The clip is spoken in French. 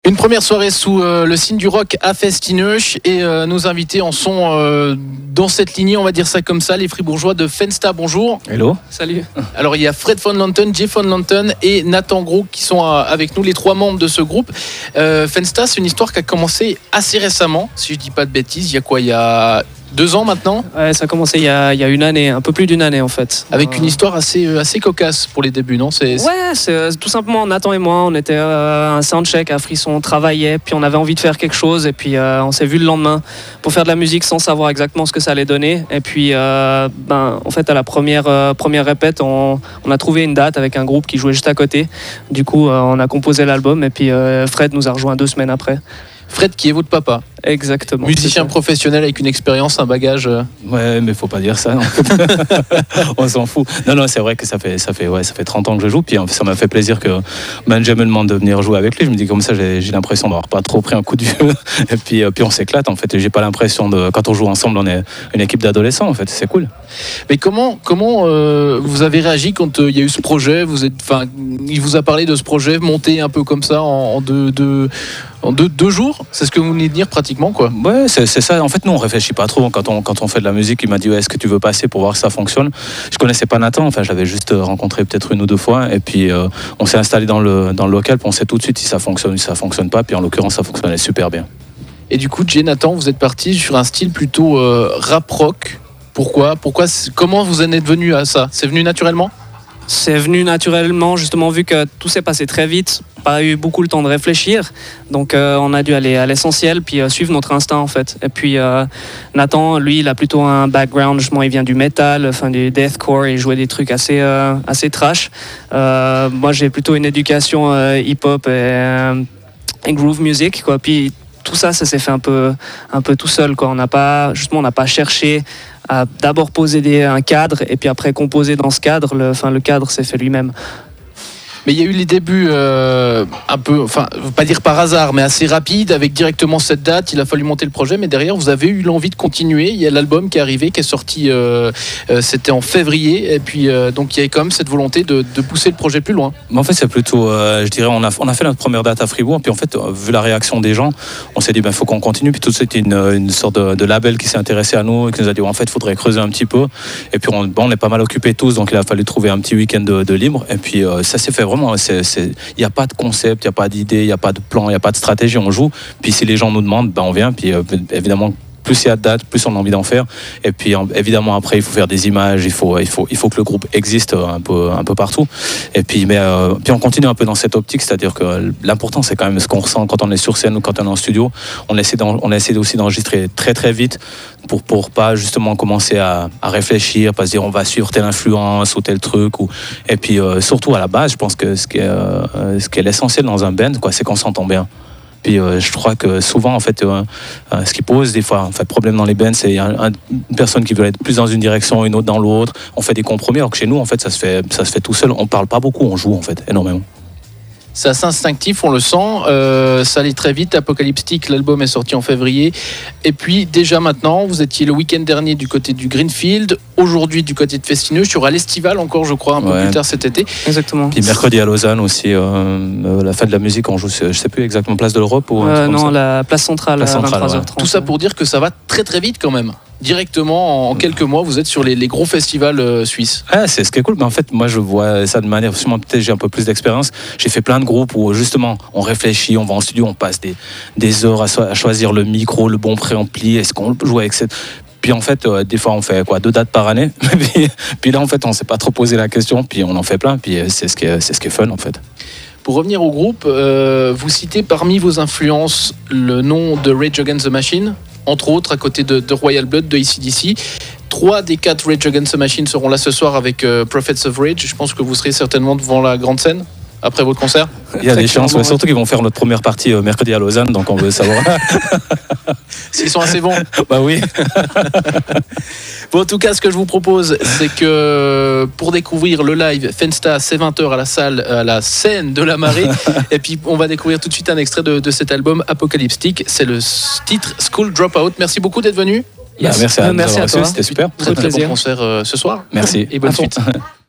Une première soirée sous le signe du rock à Festineuch et nos invités en sont dans cette lignée, on va dire ça comme ça, les fribourgeois de Fensta. Bonjour. Hello. Salut. Alors il y a Fred von Lanten, Jeff von Lanten et Nathan Gros qui sont avec nous, les trois membres de ce groupe. Fensta, c'est une histoire qui a commencé assez récemment, si je dis pas de bêtises. Il y a quoi, il y a 2 ans maintenant? Ouais, ça a commencé il y a une année, un peu plus d'une année en fait. Avec une histoire assez cocasse pour les débuts, non? Ouais, c'est tout simplement Nathan et moi, on était un soundcheck à Frisson, on travaillait, puis on avait envie de faire quelque chose, et puis on s'est vu le lendemain pour faire de la musique sans savoir exactement ce que ça allait donner. Et puis, en fait, à la première répète, on a trouvé une date avec un groupe qui jouait juste à côté. Du coup, on a composé l'album, et puis Fred nous a rejoint 2 semaines après. Fred qui est votre papa. Exactement. Musicien professionnel avec une expérience, un bagage. Ouais, mais faut pas dire ça. Non. On s'en fout. Non, c'est vrai que ça fait 30 ans que je joue. Puis ça m'a fait plaisir que Benjamin me demande de venir jouer avec lui. Je me dis comme ça, j'ai l'impression d'avoir pas trop pris un coup de vieux. Et puis on s'éclate. En fait, j'ai pas l'impression quand on joue ensemble, on est une équipe d'adolescents. En fait, c'est cool. Mais comment vous avez réagi quand il y a eu ce projet? Il vous a parlé de ce projet monté un peu comme ça en deux jours. C'est ce que vous venez de dire pratiquement, quoi. Ouais, c'est ça. En fait, nous, on réfléchit pas trop quand on fait de la musique. Il m'a dit, ouais, est-ce que tu veux passer pour voir si ça fonctionne? Je connaissais pas Nathan. Enfin, j'avais juste rencontré peut-être 1 ou 2 fois. Et puis, on s'est installé dans le local. Puis on sait tout de suite si ça fonctionne ou si ça fonctionne pas. Puis en l'occurrence, ça fonctionnait super bien. Et du coup, Jay, Nathan, vous êtes parti sur un style plutôt rap rock. Pourquoi? Comment vous en êtes venu à ça? C'est venu naturellement? C'est venu naturellement, justement, vu que tout s'est passé très vite, pas eu beaucoup le temps de réfléchir, donc on a dû aller à l'essentiel, puis suivre notre instinct en fait. Et puis Nathan, lui, il a plutôt un background, justement, il vient du metal, du deathcore, il jouait des trucs assez trash. Moi, j'ai plutôt une éducation hip-hop et groove music, quoi. Puis tout ça s'est fait un peu tout seul, quoi. On n'a pas cherché à d'abord poser un cadre et puis après composer dans ce cadre. Le cadre s'est fait lui-même. Mais il y a eu les débuts un peu, je veux pas dire par hasard, mais assez rapides, avec directement cette date. Il a fallu monter le projet, mais derrière, vous avez eu l'envie de continuer. Il y a l'album qui est arrivé, qui est sorti, c'était en février. Et puis, donc, il y avait quand même cette volonté de pousser le projet plus loin. Mais en fait, c'est plutôt, je dirais, on a fait notre première date à Fribourg. Puis en fait, vu la réaction des gens, on s'est dit, il faut qu'on continue. Puis tout de suite, une sorte de label qui s'est intéressé à nous et qui nous a dit, en fait, il faudrait creuser un petit peu. Et puis, on est pas mal occupés tous, donc il a fallu trouver un petit week-end de libre. Et puis, ça s'est fait vraiment. Il n'y a pas de concept, il n'y a pas d'idée, il n'y a pas de plan, il n'y a pas de stratégie, on joue. Puis si les gens nous demandent, on vient. Puis évidemment, plus il y a de dates, plus on a envie d'en faire. Et puis évidemment, après, il faut faire des images, il faut que le groupe existe un peu partout. Et puis, puis on continue un peu dans cette optique, c'est-à-dire que l'important, c'est quand même ce qu'on ressent quand on est sur scène ou quand on est en studio. On essaie aussi d'enregistrer très très vite pour pas justement commencer à réfléchir, pas se dire on va suivre telle influence ou tel truc. Et puis surtout à la base, je pense que ce qui est l'essentiel dans un band, c'est qu'on s'entend bien. Puis je crois que souvent, en fait, ce qui pose des fois problème dans les bands, c'est une personne qui veut être plus dans une direction, une autre dans l'autre. On fait des compromis, alors que chez nous, en fait, ça se fait tout seul. On parle pas beaucoup, on joue en fait énormément. C'est assez instinctif, on le sent. Ça allait très vite. Apocalyptic, l'album est sorti en février. Et puis déjà maintenant, vous étiez le week-end dernier du côté du Greenfield, aujourd'hui du côté de Festineuch. Il y aura l'Estival encore, je crois, un peu plus tard cet été. Exactement. Puis mercredi à Lausanne aussi, la fête de la musique, on joue, je sais plus exactement, place de l'Europe ou non, la place centrale, à 23h30. Ouais. Tout ça pour dire que ça va très très vite quand même. Directement, en quelques mois, vous êtes sur les gros festivals suisses. Ah, c'est ce qui est cool. Mais en fait, moi, je vois ça de manière, sûrement, peut-être j'ai un peu plus d'expérience. J'ai fait plein de groupes où, justement, on réfléchit, on va en studio, on passe des heures à choisir le micro, le bon préampli, est-ce qu'on peut jouer avec cette... Puis en fait, des fois, on fait 2 dates par année. Puis là, en fait, on ne s'est pas trop posé la question. Puis on en fait plein. Puis c'est ce qui est fun, en fait. Pour revenir au groupe, vous citez parmi vos influences le nom de Rage Against the Machine, entre autres, à côté de Royal Blood, de AC/DC. 3 des 4 Rage Against the Machine seront là ce soir avec Prophets of Rage. Je pense que vous serez certainement devant la grande scène après votre concert. Il y a des chances, surtout qu'ils vont faire notre première partie mercredi à Lausanne, donc on veut savoir. S'ils sont assez bons. Bah oui. Bon, en tout cas, ce que je vous propose, c'est que pour découvrir le live Fensta, c'est 20h à la scène de la Marée. Et puis, on va découvrir tout de suite un extrait de cet album Apocalyptic. C'est le titre School Dropout. Merci beaucoup d'être venu. Yes. Merci à toi. C'était super. Très bon concert ce soir. Merci. Et bonne suite.